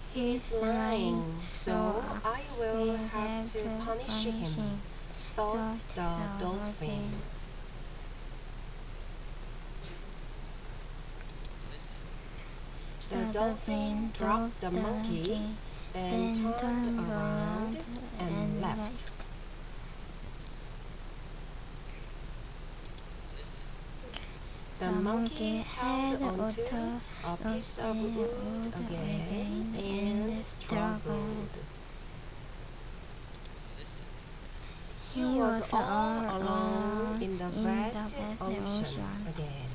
He's lying, so I will have to punish him, thought the dolphin. The dolphin dropped the monkey, then turned around and left. The monkey held onto a piece of wood again and struggled. He was all alone in the vast ocean again.